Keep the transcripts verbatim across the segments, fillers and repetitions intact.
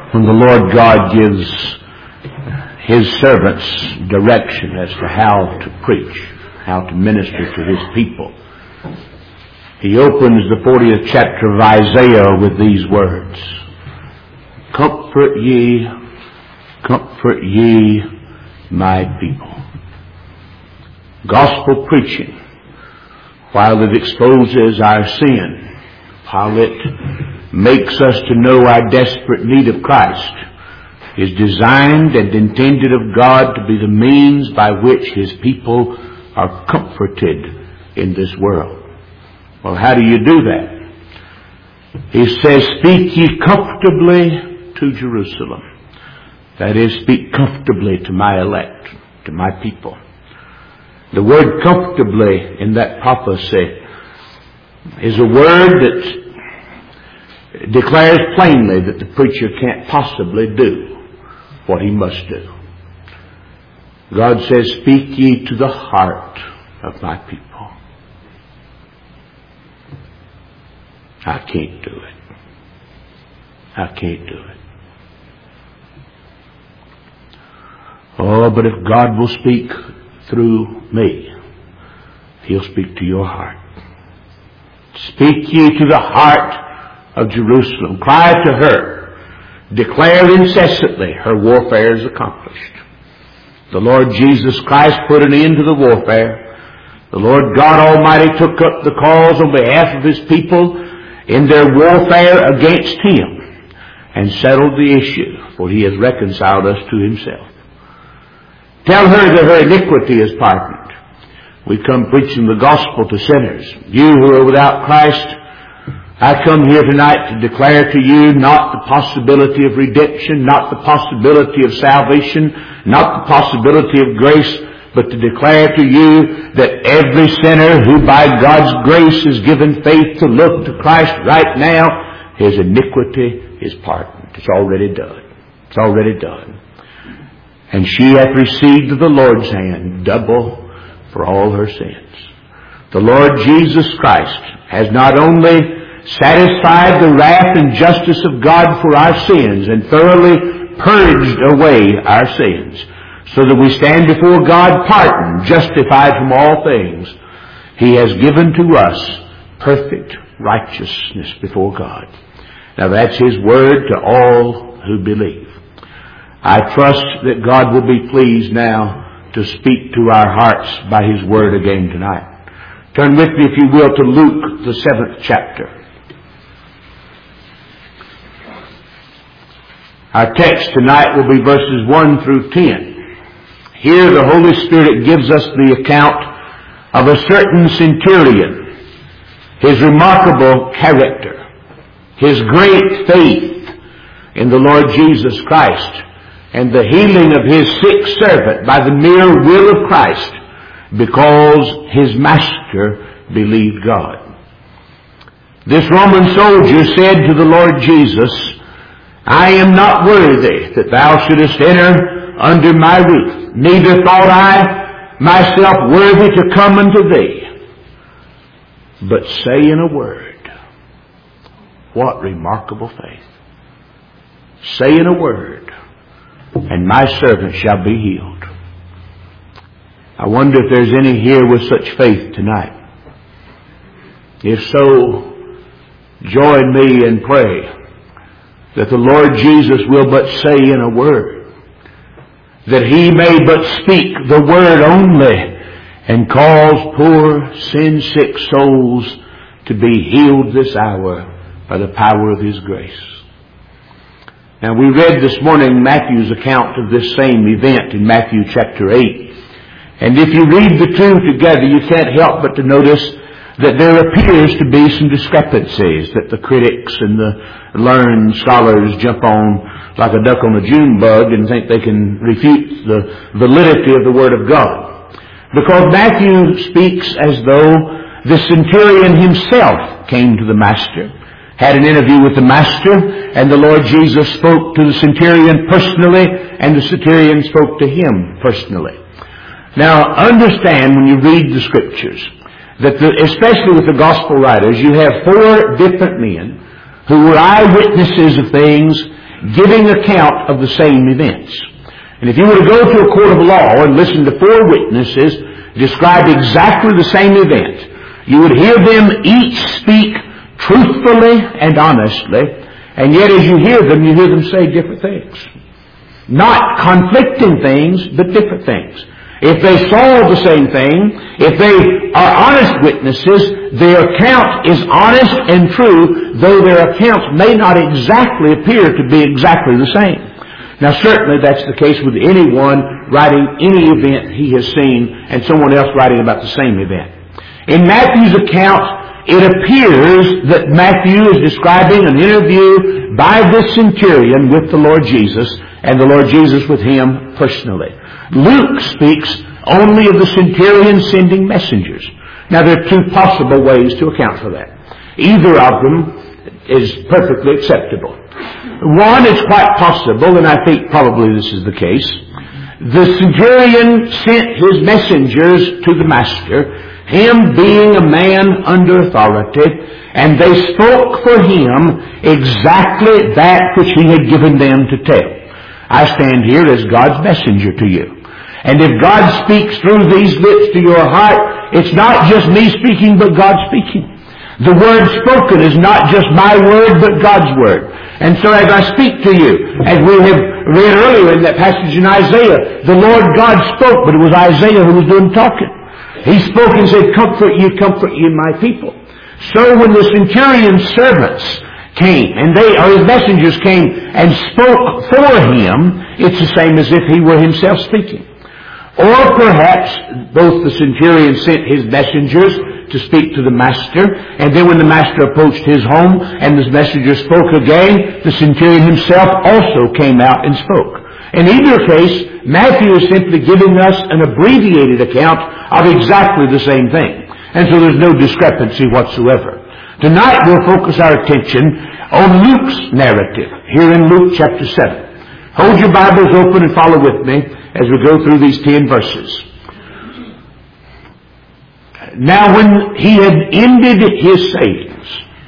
when the Lord God gives His servants direction as to how to preach, how to minister to His people, He opens the fortieth chapter of Isaiah with these words: "Comfort ye, comfort ye, my people." Gospel preaching, while it exposes our sin, while it makes us to know our desperate need of Christ, is designed and intended of God to be the means by which His people are comforted in this world. Well, how do you do that? He says, "Speak ye comfortably to Jerusalem." That is, speak comfortably to my elect, to my people. The word comfortably in that prophecy is a word that declares plainly that the preacher can't possibly do what he must do. God says, "Speak ye to the heart of my people." I can't do it. I can't do it. Oh, but if God will speak through me, He'll speak to your heart. "Speak ye to the heart of Jerusalem." Cry to her. Declare incessantly, her warfare is accomplished. The Lord Jesus Christ put an end to the warfare. The Lord God Almighty took up the cause on behalf of His people in their warfare against Him and settled the issue, for He has reconciled us to Himself. Tell her that her iniquity is pardoned. We come preaching the gospel to sinners. You who are without Christ, I come here tonight to declare to you not the possibility of redemption, not the possibility of salvation, not the possibility of grace, but to declare to you that every sinner who by God's grace is given faith to look to Christ right now, his iniquity is pardoned. It's already done. It's already done. And she hath received of the Lord's hand double for all her sins. The Lord Jesus Christ has not only satisfied the wrath and justice of God for our sins and thoroughly purged away our sins, so that we stand before God pardoned, justified from all things, He has given to us perfect righteousness before God. Now that's His word to all who believe. I trust that God will be pleased now to speak to our hearts by His word again tonight. Turn with me, if you will, to Luke, the seventh chapter. Our text tonight will be verses one through ten. Here the Holy Spirit gives us the account of a certain centurion, his remarkable character, his great faith in the Lord Jesus Christ, and the healing of his sick servant by the mere will of Christ, because his master believed God. This Roman soldier said to the Lord Jesus, "I am not worthy that thou shouldest enter under my roof, neither thought I myself worthy to come unto thee. But say in a word." What remarkable faith. "Say in a word, and my servant shall be healed." I wonder if there's any here with such faith tonight. If so, join me and pray that the Lord Jesus will but say in a word, that He may but speak the word only and cause poor sin-sick souls to be healed this hour by the power of His grace. Now, we read this morning Matthew's account of this same event in Matthew chapter eight. And if you read the two together, you can't help but to notice that there appears to be some discrepancies that the critics and the learned scholars jump on like a duck on a June bug and think they can refute the validity of the Word of God. Because Matthew speaks as though the centurion himself came to the Master, had an interview with the Master, and the Lord Jesus spoke to the centurion personally, and the centurion spoke to him personally. Now, understand when you read the Scriptures that, the, especially with the Gospel writers, you have four different men who were eyewitnesses of things, giving account of the same events. And if you were to go to a court of law and listen to four witnesses describe exactly the same event, you would hear them each speak truthfully and honestly, and yet as you hear them, you hear them say different things. Not conflicting things, but different things. If they saw the same thing, if they are honest witnesses, their account is honest and true, though their accounts may not exactly appear to be exactly the same. Now certainly that's the case with anyone writing any event he has seen and someone else writing about the same event. In Matthew's account, it appears that Matthew is describing an interview by this centurion with the Lord Jesus, and the Lord Jesus with him personally. Luke speaks only of the centurion sending messengers. Now there are two possible ways to account for that. Either of them is perfectly acceptable. One, it's quite possible, and I think probably this is the case, the centurion sent his messengers to the master, him being a man under authority, and they spoke for him exactly that which he had given them to tell. I stand here as God's messenger to you. And if God speaks through these lips to your heart, it's not just me speaking, but God speaking. The word spoken is not just my word, but God's word. And so as I speak to you, as we have read earlier in that passage in Isaiah, the Lord God spoke, but it was Isaiah who was doing talking. He spoke and said, comfort ye, comfort ye, my people. So when the centurion's servants came, and they, or his messengers came and spoke for him, it's the same as if he were himself speaking. Or perhaps both the centurion sent his messengers to speak to the master, and then when the master approached his home and the messenger spoke again, the centurion himself also came out and spoke. In either case, Matthew is simply giving us an abbreviated account of exactly the same thing. And so there's no discrepancy whatsoever. Tonight we'll focus our attention on Luke's narrative, here in Luke chapter seven. Hold your Bibles open and follow with me as we go through these ten verses. Now when he had ended his sayings,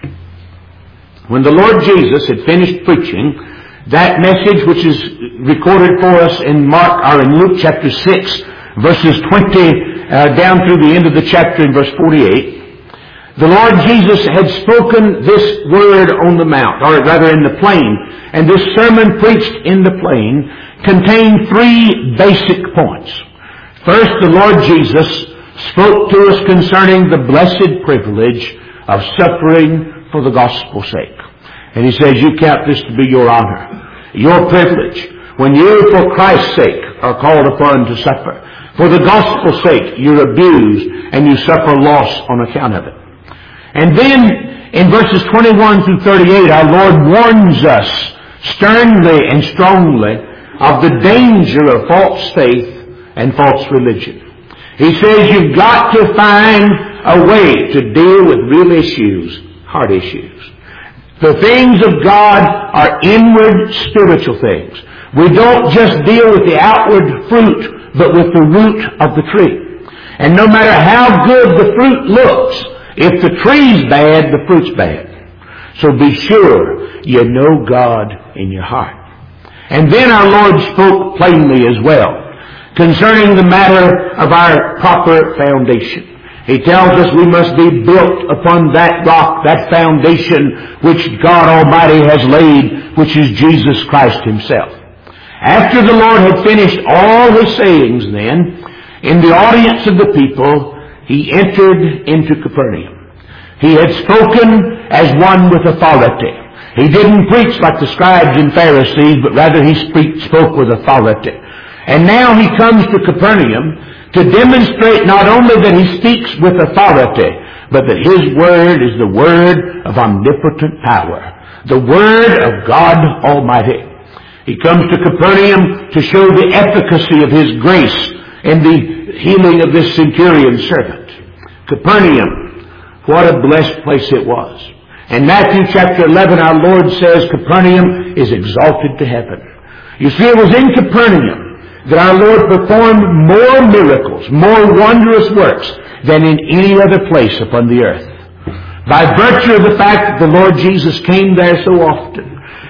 when the Lord Jesus had finished preaching that message which is recorded for us in Mark, or in Luke chapter six, verses twenty uh, down through the end of the chapter in verse forty-eight, the Lord Jesus had spoken this word on the mount, or rather in the plain, and this sermon preached in the plain contained three basic points. First, the Lord Jesus spoke to us concerning the blessed privilege of suffering for the gospel's sake. And he says, you count this to be your honor, your privilege, when you, for Christ's sake, are called upon to suffer. For the gospel's sake, you're abused and you suffer loss on account of it. And then, in verses twenty-one through thirty-eight, our Lord warns us sternly and strongly of the danger of false faith and false religion. He says you've got to find a way to deal with real issues, heart issues. The things of God are inward spiritual things. We don't just deal with the outward fruit, but with the root of the tree. And no matter how good the fruit looks, if the tree's bad, the fruit's bad. So be sure you know God in your heart. And then our Lord spoke plainly as well concerning the matter of our proper foundation. He tells us we must be built upon that rock, that foundation which God Almighty has laid, which is Jesus Christ Himself. After the Lord had finished all His sayings then, in the audience of the people, He entered into Capernaum. He had spoken as one with authority. He didn't preach like the scribes and Pharisees, but rather He spoke with authority. And now He comes to Capernaum to demonstrate not only that He speaks with authority, but that His word is the word of omnipotent power, the word of God Almighty. He comes to Capernaum to show the efficacy of His grace in the healing of this centurion servant. Capernaum, what a blessed place it was. In Matthew chapter eleven, our Lord says Capernaum is exalted to heaven. You see, it was in Capernaum that our Lord performed more miracles, more wondrous works than in any other place upon the earth. By virtue of the fact that the Lord Jesus came there so often,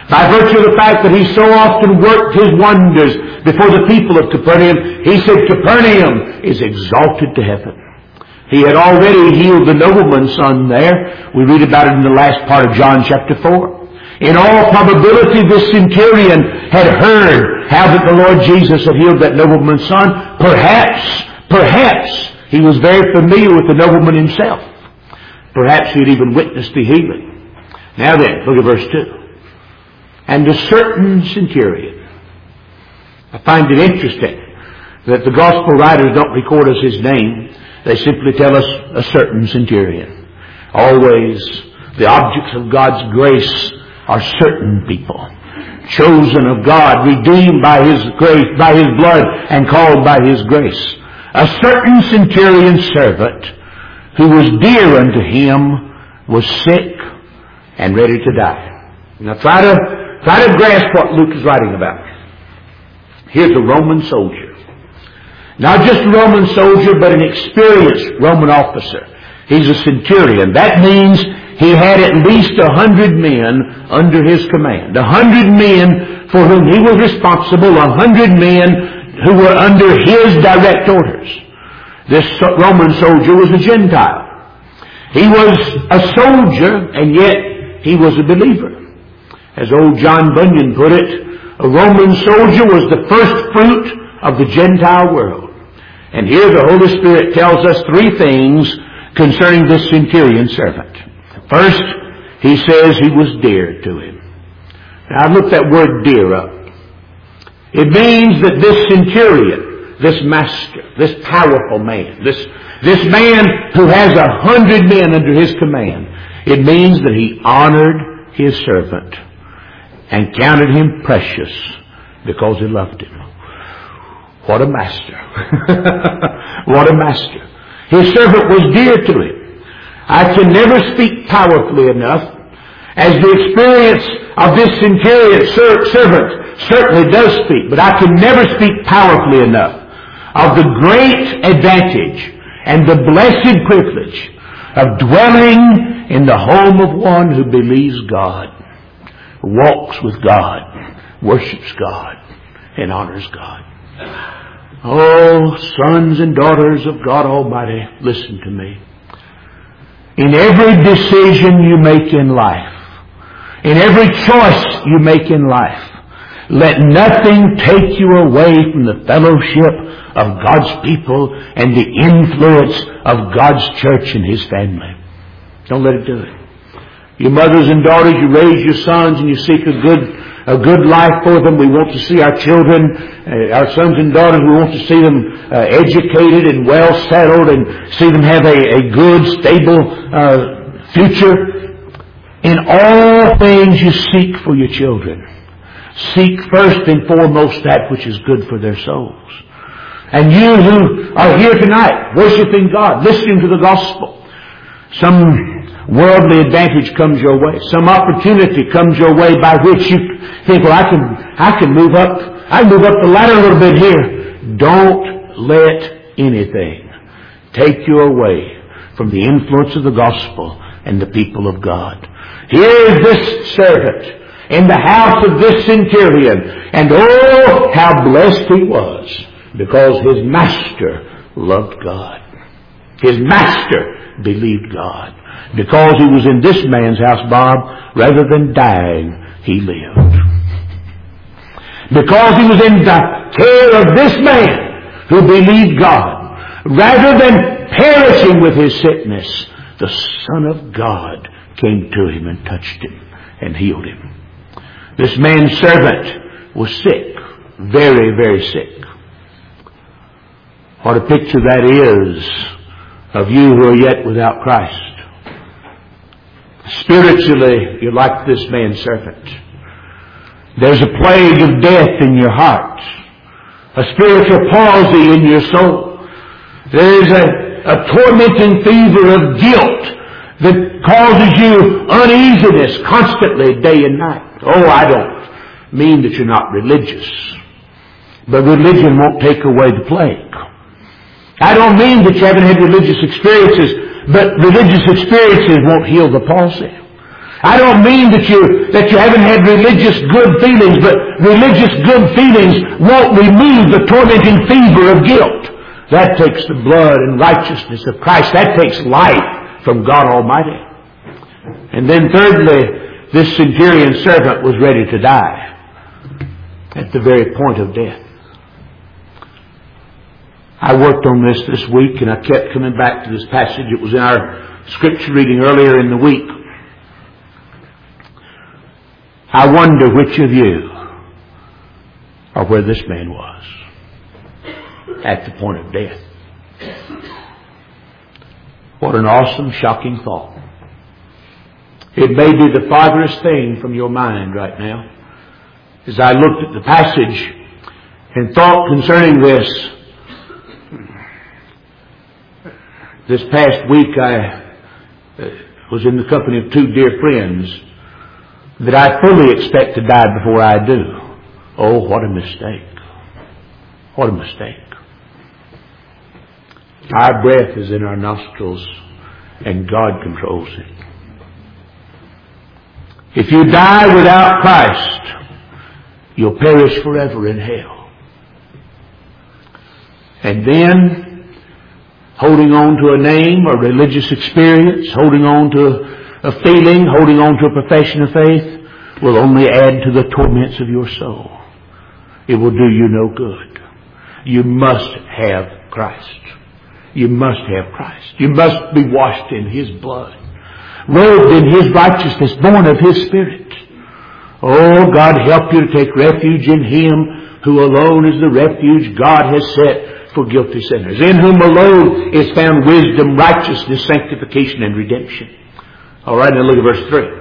By virtue of the fact that he so often worked his wonders before the people of Capernaum, he said Capernaum is exalted to heaven. He had already healed the nobleman's son there. We read about it in the last part of John chapter four. In all probability, this centurion had heard how that the Lord Jesus had healed that nobleman's son. Perhaps, perhaps he was very familiar with the nobleman himself. Perhaps he had even witnessed the healing. Now then, look at verse two. And a certain centurion. I find it interesting that the gospel writers don't record us his name. They simply tell us a certain centurion. Always, the objects of God's grace are certain people, chosen of God, redeemed by His grace, by His blood, and called by His grace. A certain centurion servant who was dear unto him was sick and ready to die. Now try to try to grasp what Luke is writing about. Here's a Roman soldier. Not just a Roman soldier, but an experienced Roman officer. He's a centurion. That means he had at least a hundred men under his command. A hundred men for whom he was responsible. A hundred men who were under his direct orders. This Roman soldier was a Gentile. He was a soldier, and yet he was a believer. As old John Bunyan put it, a Roman soldier was the first fruit of the Gentile world. And here the Holy Spirit tells us three things concerning this centurion servant. First, he says he was dear to him. Now I looked that word dear up. It means that this centurion, this master, this powerful man, this, this man who has a hundred men under his command, it means that he honored his servant and counted him precious because he loved him. What a master. What a master. His servant was dear to him. I can never speak powerfully enough as the experience of this centurion servant certainly does speak, but I can never speak powerfully enough of the great advantage and the blessed privilege of dwelling in the home of one who believes God, walks with God, worships God, and honors God. Oh, sons and daughters of God Almighty, listen to me. In every decision you make in life, in every choice you make in life, let nothing take you away from the fellowship of God's people and the influence of God's church and His family. Don't let it do it. You mothers and daughters, you raise your sons and you seek a good a good life for them. We want to see our children, uh, our sons and daughters, we want to see them uh, educated and well settled and see them have a, a good, stable uh, future. In all things you seek for your children, seek first and foremost that which is good for their souls. And you who are here tonight, worshiping God, listening to the gospel, some worldly advantage comes your way. Some opportunity comes your way by which you think, well, I can, I can move up, I can move up the ladder a little bit here. Don't let anything take you away from the influence of the gospel and the people of God. Here is this servant in the house of this centurion, and oh, how blessed he was because his master loved God. His master believed God. Because he was in this man's house, Bob, rather than dying, he lived. Because he was in the care of this man who believed God, rather than perishing with his sickness, the Son of God came to him and touched him and healed him. This man's servant was sick, very, very sick. What a picture that is of you who are yet without Christ. Spiritually, you're like this man's servant. There's a plague of death in your heart, a spiritual palsy in your soul. There's a, a tormenting fever of guilt that causes you uneasiness constantly, day and night. Oh, I don't mean that you're not religious, but religion won't take away the plague. I don't mean that you haven't had religious experiences, but religious experiences won't heal the palsy. I don't mean that you, that you haven't had religious good feelings, but religious good feelings won't remove the tormenting fever of guilt. That takes the blood and righteousness of Christ. That takes life from God Almighty. And then thirdly, this centurion servant was ready to die at the very point of death. I worked on this this week, and I kept coming back to this passage. It was in our scripture reading earlier in the week. I wonder which of you are where this man was at the point of death. What an awesome, shocking thought. It may be the farthest thing from your mind right now. As I looked at the passage and thought concerning this, this past week I was in the company of two dear friends that I fully expect to die before I do. Oh, what a mistake. What a mistake. Our breath is in our nostrils and God controls it. If you die without Christ, you'll perish forever in hell. And then, holding on to a name, a religious experience, holding on to a feeling, holding on to a profession of faith, will only add to the torments of your soul. It will do you no good. You must have Christ. You must have Christ. You must be washed in His blood, robed in His righteousness, born of His Spirit. Oh, God help you to take refuge in Him who alone is the refuge God has set for guilty sinners, in whom alone is found wisdom, righteousness, sanctification, and redemption. All right, now look at verse three.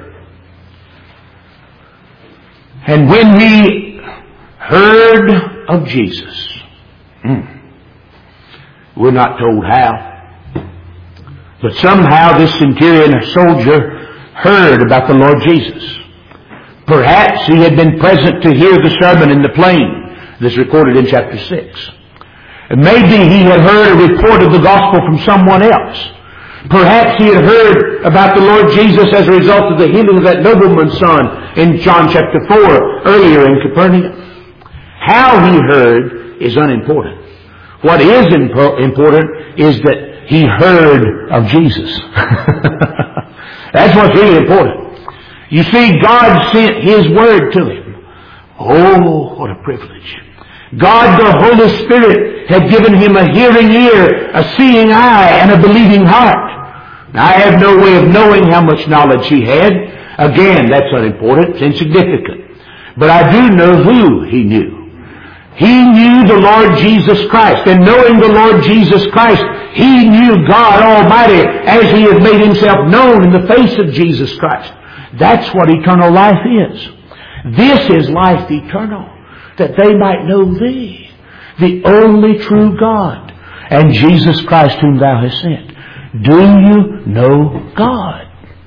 And when he heard of Jesus, hmm, we're not told how, but somehow this centurion or soldier heard about the Lord Jesus. Perhaps he had been present to hear the sermon in the plain that's recorded in chapter six. And maybe he had heard a report of the gospel from someone else. Perhaps he had heard about the Lord Jesus as a result of the healing of that nobleman's son in John chapter four, earlier in Capernaum. How he heard is unimportant. What is impo- important is that he heard of Jesus. That's what's really important. You see, God sent His Word to him. Oh, what a privilege. God, the Holy Spirit, had given him a hearing ear, a seeing eye, and a believing heart. Now, I have no way of knowing how much knowledge he had. Again, that's unimportant. It's insignificant. But I do know who he knew. He knew the Lord Jesus Christ. And knowing the Lord Jesus Christ, he knew God Almighty as He had made Himself known in the face of Jesus Christ. That's what eternal life is. This is life eternal, that they might know Thee, the only true God, and Jesus Christ whom Thou hast sent. Do you know God?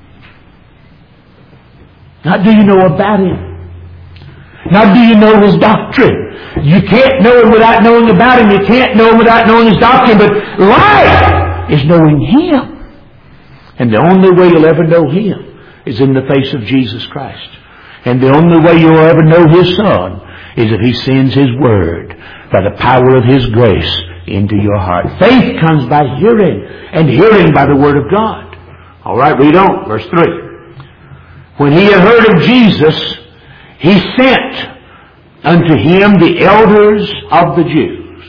Not do you know about Him. Not do you know His doctrine. You can't know Him without knowing about Him. You can't know Him without knowing His doctrine. But life is knowing Him. And the only way you'll ever know Him is in the face of Jesus Christ. And the only way you'll ever know His Son is if He sends His Word by the power of His grace into your heart. Faith comes by hearing, and hearing by the Word of God. All right, read on, verse three. When he had heard of Jesus, he sent unto him the elders of the Jews.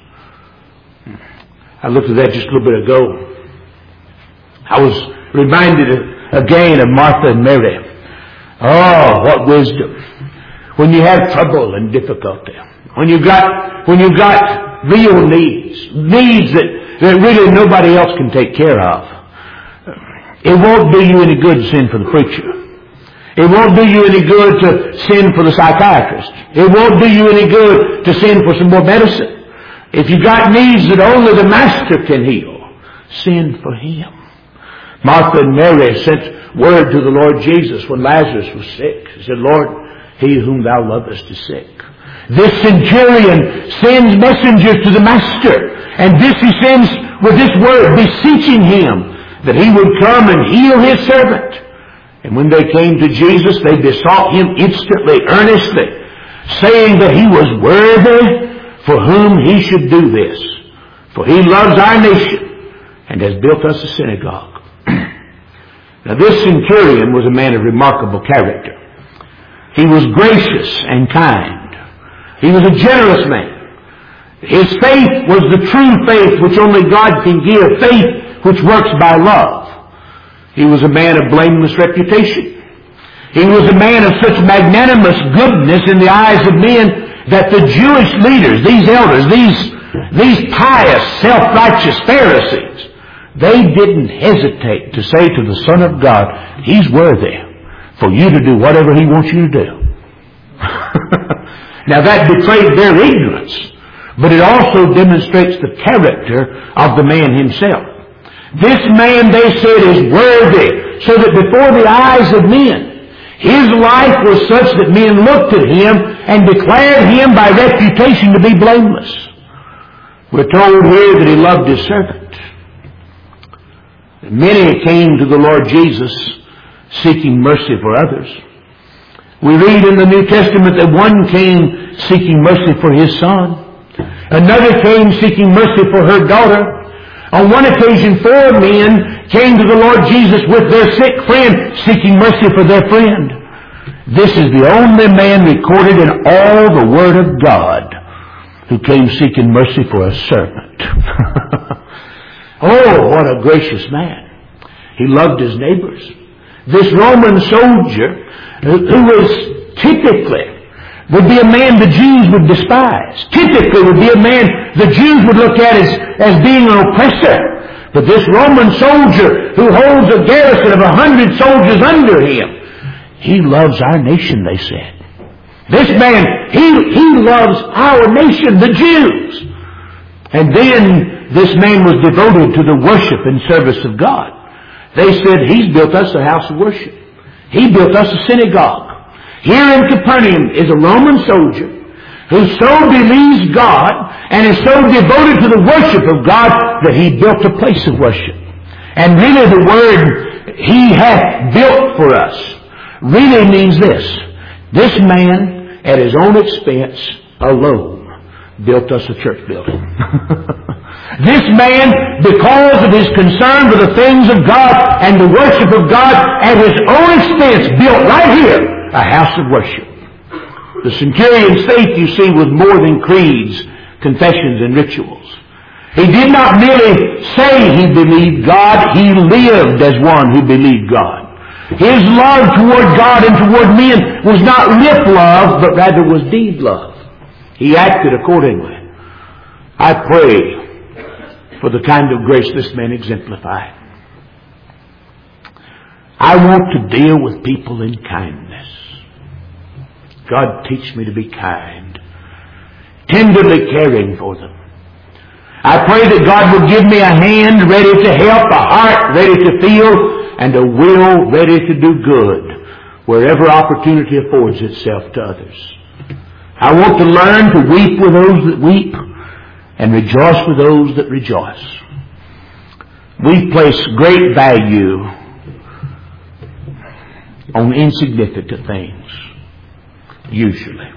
I looked at that just a little bit ago. I was reminded again of Martha and Mary. Oh, what wisdom. When you have trouble and difficulty, when you've got, when you've got real needs, needs that, that really nobody else can take care of, it won't do you any good to send for the preacher. It won't do you any good to send for the psychiatrist. It won't do you any good to send for some more medicine. If you've got needs that only the Master can heal, send for Him. Martha and Mary sent word to the Lord Jesus when Lazarus was sick. He said, Lord, he whom thou lovest is sick. This centurion sends messengers to the Master, and this he sends with this word, beseeching Him that He would come and heal His servant. And when they came to Jesus, they besought Him instantly, earnestly, saying that He was worthy for whom He should do this. For He loves our nation and has built us a synagogue. Now this centurion was a man of remarkable character. He was gracious and kind. He was a generous man. His faith was the true faith which only God can give, faith which works by love. He was a man of blameless reputation. He was a man of such magnanimous goodness in the eyes of men that the Jewish leaders, these elders, these, these pious, self-righteous Pharisees, they didn't hesitate to say to the Son of God, He's worthy for you to do whatever He wants you to do. Now that betrayed their ignorance, but it also demonstrates the character of the man himself. This man, they said, is worthy, so that before the eyes of men, his life was such that men looked at him and declared him by reputation to be blameless. We're told here that he loved his servant. Many came to the Lord Jesus seeking mercy for others. We read in the New Testament that one came seeking mercy for his son. Another came seeking mercy for her daughter. On one occasion, four men came to the Lord Jesus with their sick friend, seeking mercy for their friend. This is the only man recorded in all the Word of God who came seeking mercy for a servant. Oh, what a gracious man. He loved his neighbors. This Roman soldier, who was typically would be a man the Jews would despise. Typically would be a man the Jews would look at as, as being an oppressor. But this Roman soldier who holds a garrison of a hundred soldiers under him, he loves our nation, they said. This man, he, he loves our nation, the Jews. And then this man was devoted to the worship and service of God. They said, He's built us a house of worship. He built us a synagogue. Here in Capernaum is a Roman soldier who so believes God and is so devoted to the worship of God that he built a place of worship. And really the word He hath built for us really means this. This man, at his own expense, alone, built us a church building. This man, because of his concern for the things of God and the worship of God, at his own expense, built right here a house of worship. The centurion's faith, you see, was more than creeds, confessions, and rituals. He did not merely say he believed God, he lived as one who believed God. His love toward God and toward men was not lip love, but rather was deed love. He acted accordingly. I pray for the kind of grace this man exemplified. I want to deal with people in kindness. God, teach me to be kind, tenderly caring for them. I pray that God will give me a hand ready to help, a heart ready to feel, and a will ready to do good wherever opportunity affords itself to others. I want to learn to weep with those that weep and rejoice with those that rejoice. We place great value on insignificant things, usually.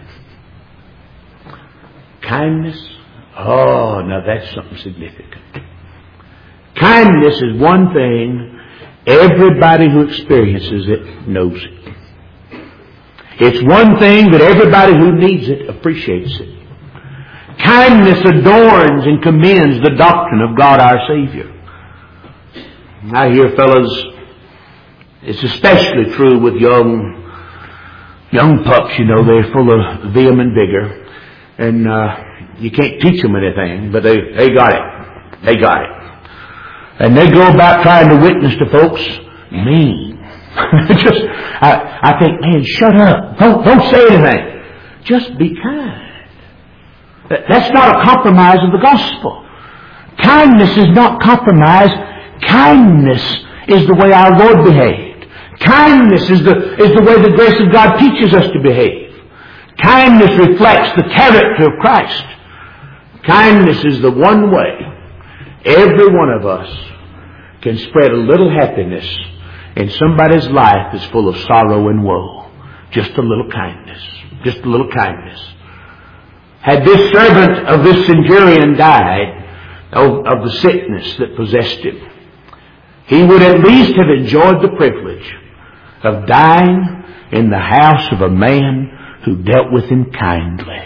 Kindness, oh, now that's something significant. Kindness is one thing everybody who experiences it knows it. It's one thing that everybody who needs it appreciates it. Kindness adorns and commends the doctrine of God our Savior. I hear fellows, it's especially true with young young pups, you know, they're full of vim and vigor. And uh, you can't teach them anything, but they, they got it. They got it. And they go about trying to witness to folks mean. Just, I, I think, man, shut up. Don't, don't say anything. Just be kind. That's not a compromise of the gospel. Kindness is not compromise. Kindness is the way our Lord behaved. Kindness is the, is the way the grace of God teaches us to behave. Kindness reflects the character of Christ. Kindness is the one way every one of us can spread a little happiness and somebody's life is full of sorrow and woe. Just a little kindness. Just a little kindness. Had this servant of this centurion died of, of the sickness that possessed him, he would at least have enjoyed the privilege of dying in the house of a man who dealt with him kindly.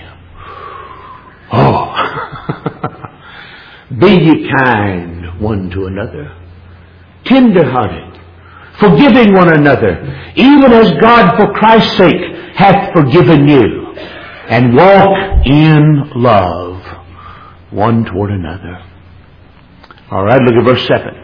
Oh, be ye kind one to another, tender-hearted, forgiving one another, even as God for Christ's sake hath forgiven you, and walk in love one toward another. All right, look at verse seven.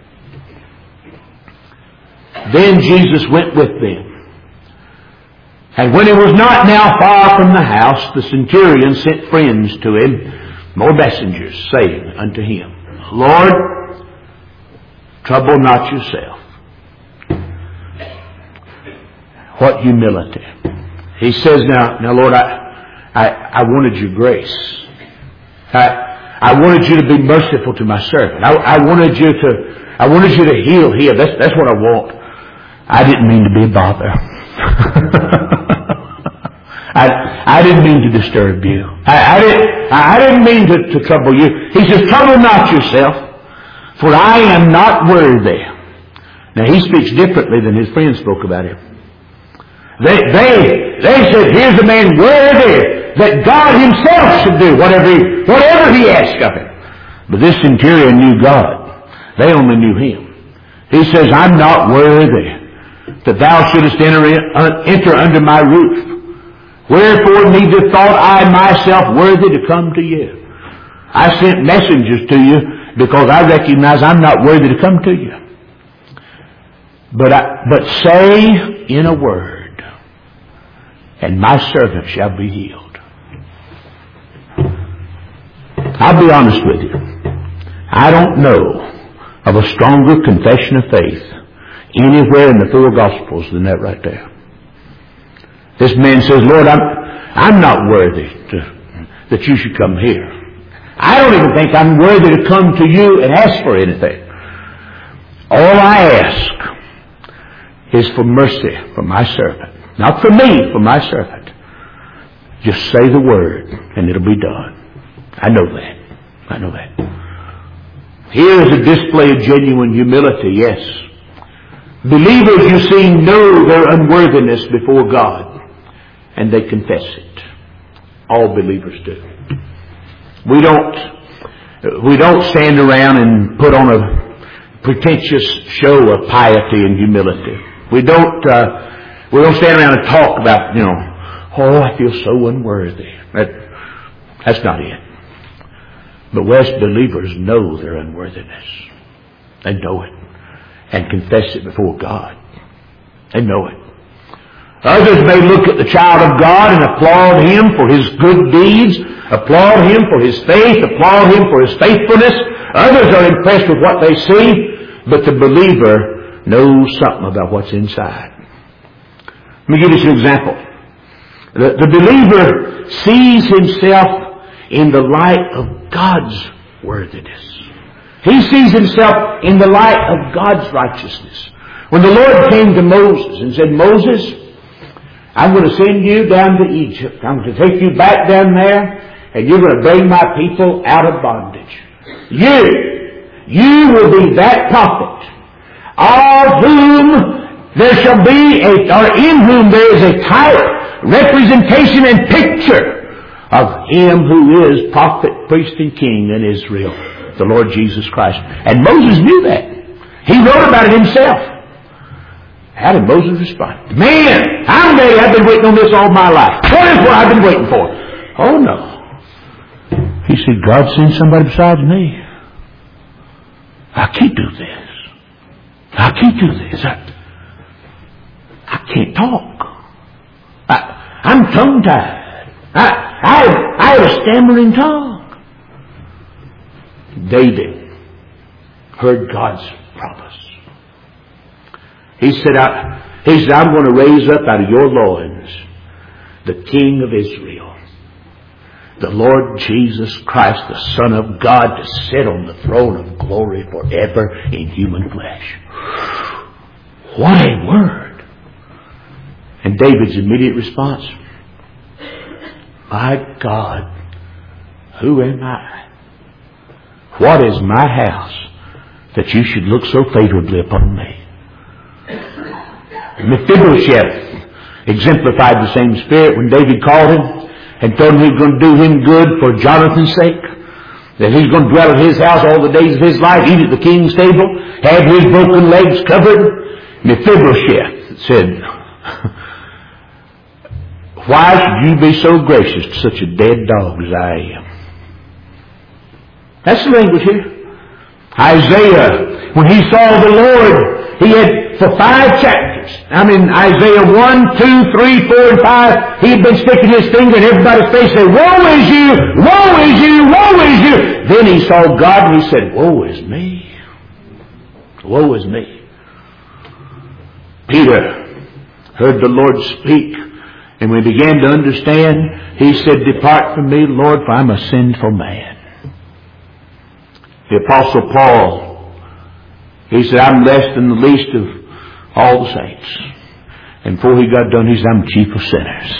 Then Jesus went with them. And when he was not now far from the house, the centurion sent friends to him, more messengers, saying unto him, Lord, trouble not yourself. What humility. He says, now, now Lord, I, I, I wanted your grace. I, I wanted you to be merciful to my servant. I, I wanted you to, I wanted you to heal him. That's, that's what I want. I didn't mean to be a bother. I, I didn't mean to disturb you. I, I, didn't, I didn't mean to, to trouble you. He says, trouble not yourself, for I am not worthy. Now he speaks differently than his friends spoke about him. They, they, they said, here's a man worthy that God himself should do whatever he, whatever he asked of him. But this centurion knew God. They only knew him. He says, I'm not worthy that thou shouldest enter, in, uh, enter under my roof. Wherefore neither thought I myself worthy to come to you. I sent messengers to you because I recognize I'm not worthy to come to you. But I, but say in a word, and my servant shall be healed. I'll be honest with you. I don't know of a stronger confession of faith anywhere in the four Gospels than that right there. This man says, Lord, I'm, I'm not worthy to, that you should come here. I don't even think I'm worthy to come to you and ask for anything. All I ask is for mercy for my servant. Not for me, for my servant. Just say the word and it'll be done. I know that. I know that. Here is a display of genuine humility, yes. Believers, you see, know their unworthiness before God. And they confess it. All believers do. We don't, we don't stand around and put on a pretentious show of piety and humility. We don't, uh, we don't stand around and talk about, you know, oh, I feel so unworthy. That, that's not it. But we as believers know their unworthiness. They know it. And confess it before God. They know it. Others may look at the child of God and applaud him for his good deeds, applaud him for his faith, applaud him for his faithfulness. Others are impressed with what they see, but the believer knows something about what's inside. Let me give you an example. The, the believer sees himself in the light of God's worthiness. He sees himself in the light of God's righteousness. When the Lord came to Moses and said, Moses, I'm going to send you down to Egypt. I'm going to take you back down there, and you're going to bring my people out of bondage. You, you will be that prophet, of whom there shall be a, or in whom there is a type, representation, and picture of him who is prophet, priest, and king in Israel, the Lord Jesus Christ. And Moses knew that. He wrote about it himself. How did Moses respond? Man, I'm ready. I've been waiting on this all my life. What is what I've been waiting for? Oh, no. He said, God sent somebody besides me. I can't do this. I can't do this. I, I can't talk. I, I'm tongue-tied. I, I, I have a stammering tongue. David heard God's promise. He said, I, he said, I'm going to raise up out of your loins the King of Israel, the Lord Jesus Christ, the Son of God, to sit on the throne of glory forever in human flesh. What a word! And David's immediate response, my God, who am I? What is my house that you should look so favorably upon me? Mephibosheth exemplified the same spirit when David called him and told him he was going to do him good for Jonathan's sake, that he's going to dwell at his house all the days of his life, eat at the king's table, have his broken legs covered. Mephibosheth said, why should you be so gracious to such a dead dog as I am? That's the language here. Isaiah, when he saw the Lord, he had, for five chapters, I mean Isaiah one, two, three, four, and five, he had been sticking his finger in everybody's face saying, woe is you! Woe is you! Woe is you! Then he saw God and he said, woe is me! Woe is me! Peter heard the Lord speak, and when he began to understand, he said, depart from me, Lord, for I'm a sinful man. The Apostle Paul, he said, I'm less than the least of all the saints. And before he got done, he said, I'm chief of sinners.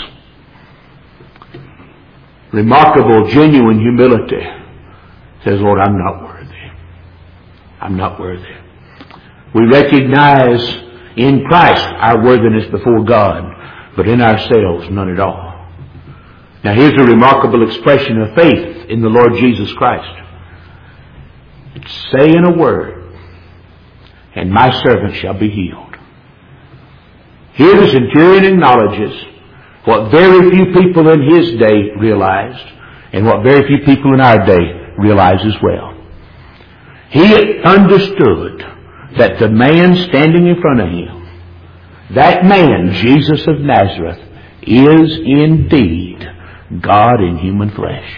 Remarkable, genuine humility. Says, Lord, I'm not worthy. I'm not worthy. We recognize in Christ our worthiness before God, but in ourselves, none at all. Now here's a remarkable expression of faith in the Lord Jesus Christ. Say in a word, and my servant shall be healed. Here the centurion acknowledges what very few people in his day realized, and what very few people in our day realize as well. He understood that the man standing in front of him, that man, Jesus of Nazareth, is indeed God in human flesh.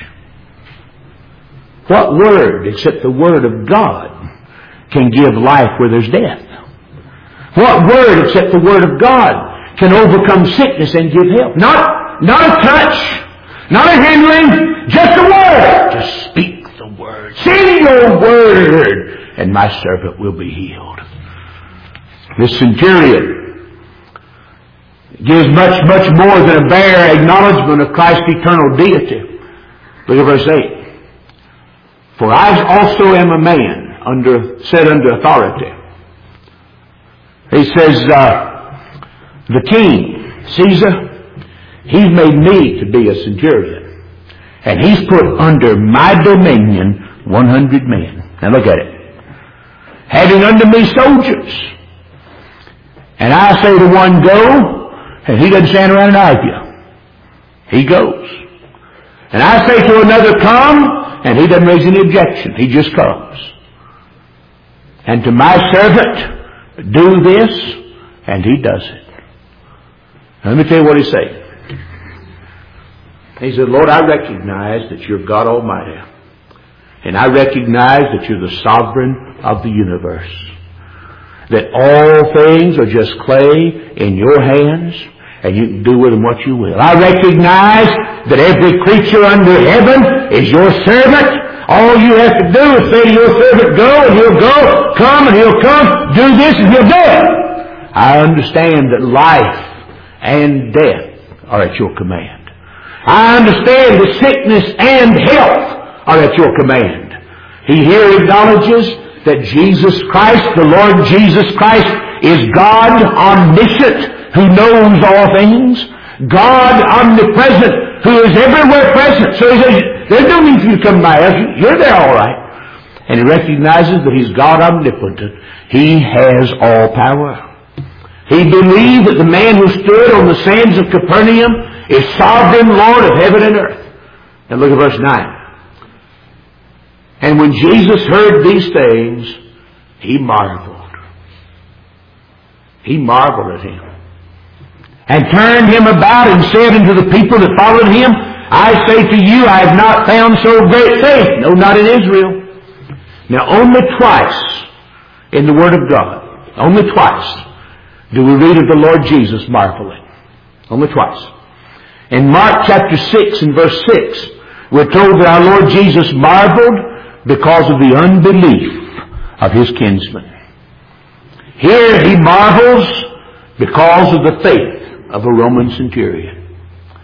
What word, except the Word of God, can give life where there's death? What word, except the Word of God, can overcome sickness and give health? Not, not a touch, not a handling, just a word. Just speak the word. Send your word, and my servant will be healed. This centurion gives much, much more than a bare acknowledgement of Christ's eternal deity. Look at verse eight. For I also am a man under, set under authority. He says, uh, the king, Caesar, he's made me to be a centurion. And he's put under my dominion one hundred men. Now look at it. Having under me soldiers. And I say to one, go, and he doesn't stand around and argue. He goes. And I say to another, come, and he doesn't raise any objection. He just comes. And to my servant, do this, and he does it. Now, let me tell you what he's saying. He said, Lord, I recognize that you're God Almighty. And I recognize that you're the sovereign of the universe. That all things are just clay in your hands, and you can do with them what you will. I recognize that every creature under heaven is your servant. All you have to do is say to your servant, go, and he'll go. Come, and he'll come. Do this, and he'll do it. I understand that life and death are at your command. I understand that sickness and health are at your command. He here acknowledges that Jesus Christ, the Lord Jesus Christ, is God omniscient, who knows all things. God omnipresent, who is everywhere present. So he says, there's no need for you to come by us. You're there all right. And he recognizes that he's God omnipotent. He has all power. He believed that the man who stood on the sands of Capernaum is sovereign Lord of heaven and earth. And look at verse nine. And when Jesus heard these things, he marveled. He marveled at him. And turned him about and said unto the people that followed him, I say to you, I have not found so great faith. No, not in Israel. Now, only twice in the Word of God, only twice, do we read of the Lord Jesus marveling. Only twice. In Mark chapter six and verse six, we're told that our Lord Jesus marveled because of the unbelief of his kinsmen. Here he marvels because of the faith of a Roman centurion.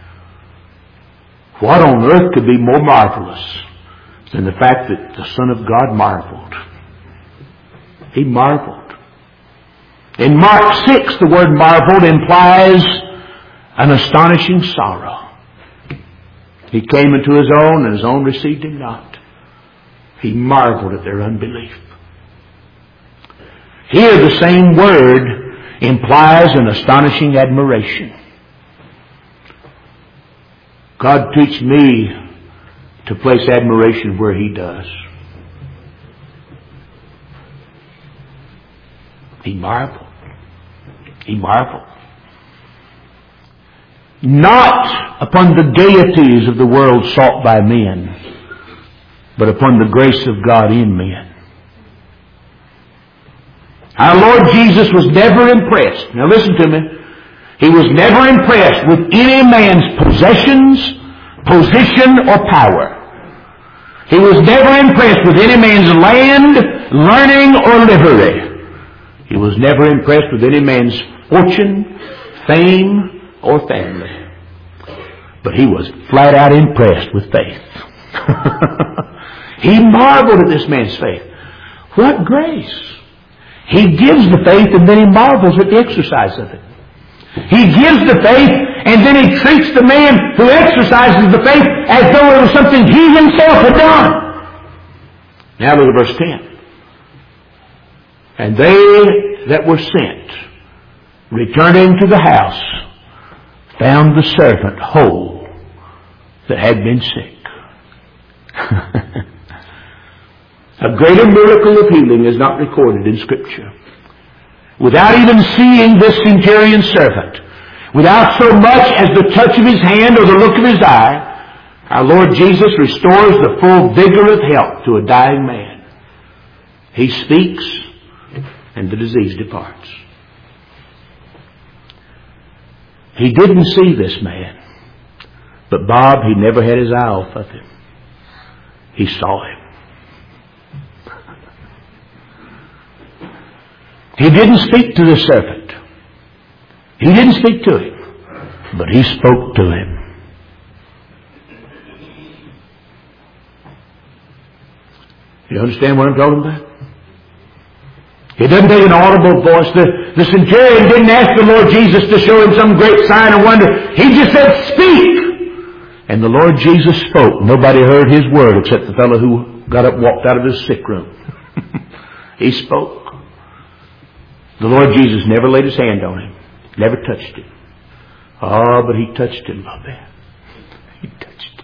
What on earth could be more marvelous than the fact that the Son of God marveled? He marveled. In Mark six, the word marveled implies an astonishing sorrow. He came into his own, and his own received him not. He marveled at their unbelief. Here the same word implies an astonishing admiration. God teach me to place admiration where He does. He marveled. He marveled. Not upon the deities of the world sought by men, but upon the grace of God in men. Our Lord Jesus was never impressed. Now listen to me. He was never impressed with any man's possessions, position, or power. He was never impressed with any man's land, learning, or livery. He was never impressed with any man's fortune, fame, or family. But He was flat out impressed with faith. He marveled at this man's faith. What grace! He gives the faith and then He marvels at the exercise of it. He gives the faith and then He treats the man who exercises the faith as though it was something he himself had done. Now look at verse ten. And they that were sent, returning to the house, found the servant whole that had been sick. A greater miracle of healing is not recorded in Scripture. Without even seeing this centurion's servant, without so much as the touch of his hand or the look of his eye, our Lord Jesus restores the full vigor of health to a dying man. He speaks, and the disease departs. He didn't see this man, but Bob, he never had his eye off of him. He saw him. He didn't speak to the servant. He didn't speak to him, but He spoke to him. You understand what I'm talking about? It doesn't take an audible voice. The, the centurion didn't ask the Lord Jesus to show him some great sign or wonder. He just said, speak! And the Lord Jesus spoke. Nobody heard His word except the fellow who got up and walked out of his sick room. He spoke. The Lord Jesus never laid His hand on him. Never touched him. Oh, but He touched him, my man. He touched him.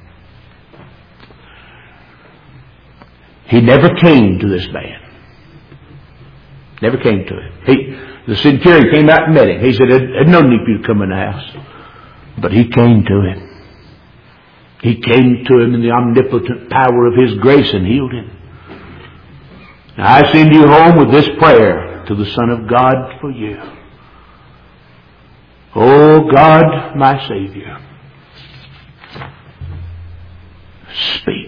He never came to this man. Never came to him. He, the centurion came out and met him. He said, "There's no need for you to come in the house." But He came to him. He came to him in the omnipotent power of His grace and healed him. Now I send you home with this prayer to the Son of God for you. Oh God, my Savior, speak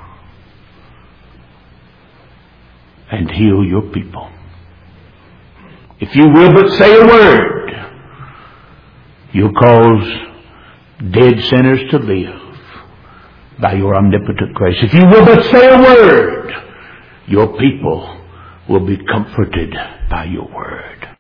and heal your people. If you will but say a word, you'll cause dead sinners to live by your omnipotent grace. If you will but say a word, your people will be comforted by your word.